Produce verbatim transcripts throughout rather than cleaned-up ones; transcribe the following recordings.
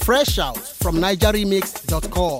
Fresh out from niger remix dot com.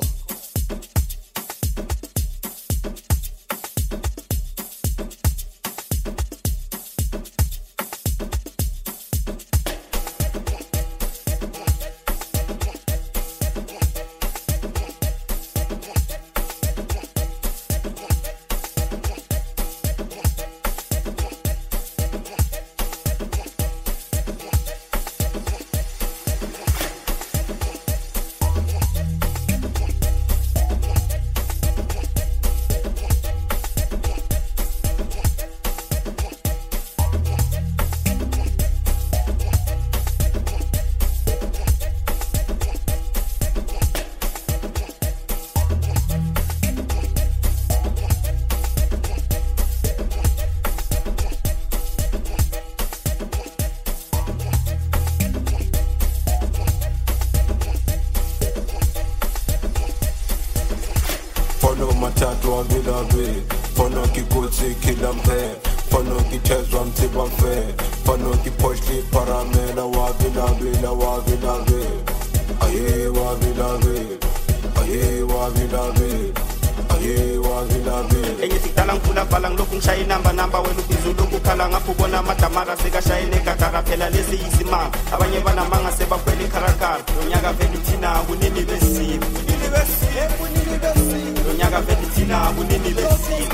Matatu wa vila be Fono ki kutsi kila mpe Fono ki chezwa mtiba mfe Fono ki poshli paramela wa vila vila wa vila be Aye wa vila be Aye wa vila be Aye wa vila be Enye siktalang pula palang lokung shayi namba namba Welu bizu loku kalang apubona matamara Sega shayi neka karapela lesi isima Abanye bana manga seba kweli karakar Nyaga velitina unini besi Unini besi Unini besi Nyaga velitina unini besi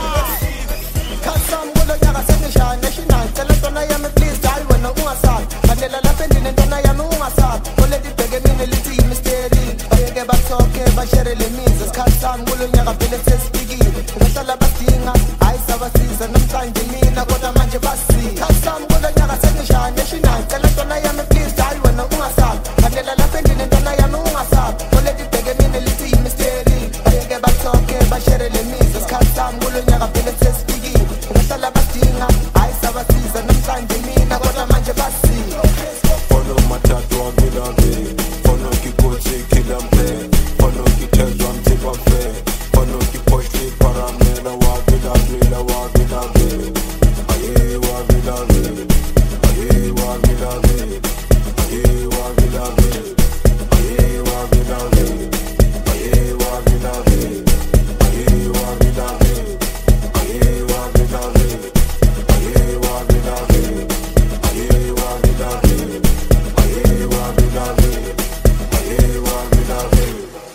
Kasam gulo nyaga senisha national Teletona ya me please die when no uasal Kanela la pendine ndona ya no uasal Ole di pege mine liti misteri Oyege baksoke bashere le mizes Kasam gulo nyaga vele tespigi Ngashala bastinga Aisa basiza namsanje mina Kota manje basi Kasam gulo nyaga senisha national Teletona ya me please die when no uasal Kanela la pendine ndona ya no uasal Ole di pege mine liti misteri Oyege baksoke bashere le mizes Kasam gulo nyaga vele tespigi Ngashala bastinga Aisa basiza namsanje mina Kota manje basi Fono matatu wa vila be Fono ki kutsi kila mpe Fono ki chezwa mtiba mfe Fono ki poshli paramela wa vila vila wa vila be Aye wa vila be Aye wa vila be Aye wa vila be Aye wa vila be Aye wa vila be Aye wa vila be Aye wa vila be Aye wa vila be Aye wa vila be Aye wa vila be Aye wa vila be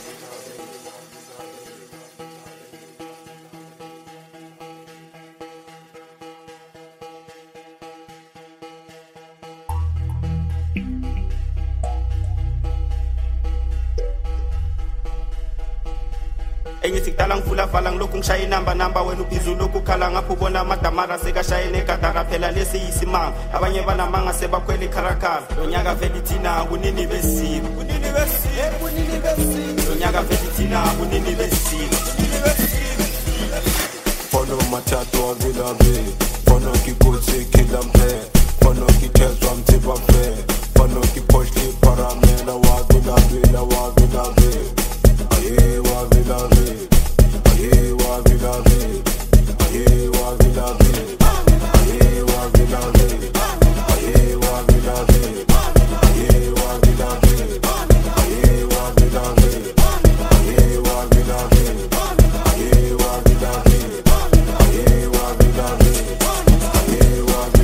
Enye siktalang pula palang lokung shayi namba namba Welu bizu loku kalang apubona matamara Sega shayi neka karapela lesi isima Abanye bana manga seba kweli karakar Nyaga velitina unini besi Unini besi Unini besi Nyaga velitina unini besi Unini besi Fono matatu wa vila be Fono ki kutsi kila mpe Fono ki chezwa mtiba mfe Fono ki poshli paramela wa vila vila wa vila be Aye wa vila be Aye wa vila be Aye wa vila be Aye wa vila be Aye wa vila be Aye wa vila be Aye wa vila be Aye wa vila be Aye wa vila be Aye wa vila be Aye wa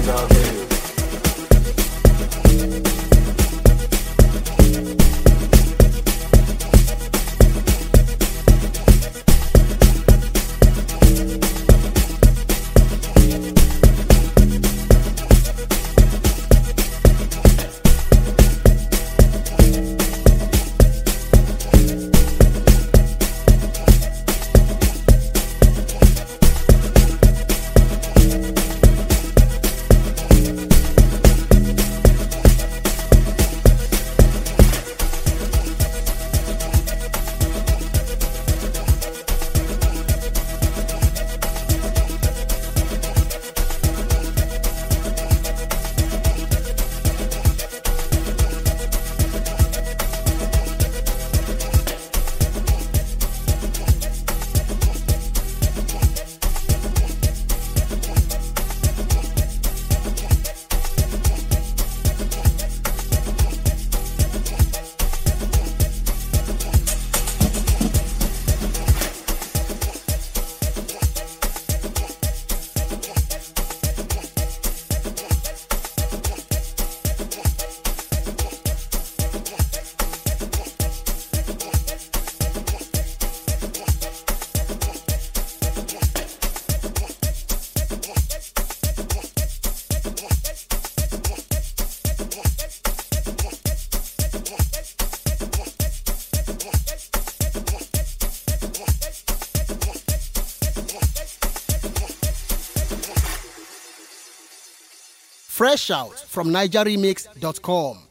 Fresh out from niger remix dot com.